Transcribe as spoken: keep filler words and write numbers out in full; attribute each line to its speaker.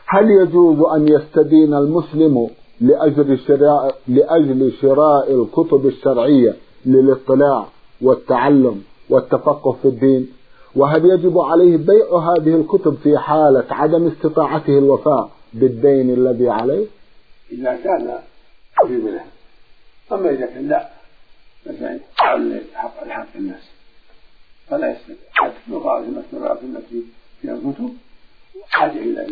Speaker 1: هل يجوز أن يستدين المسلم لأجل شراء, لأجل شراء الكتب الشرعية للاطلاع والتعلم والتفقه في الدين؟ وهل يجب عليه بيع هذه الكتب في حالة عدم استطاعته الوفاء بالدين الذي عليه؟
Speaker 2: إذا كان في منه. أما إذا كان لا مثلا حق الحق الناس فلا يستطيع. المقارنة المسؤولات التي في الكتب حاجة إلى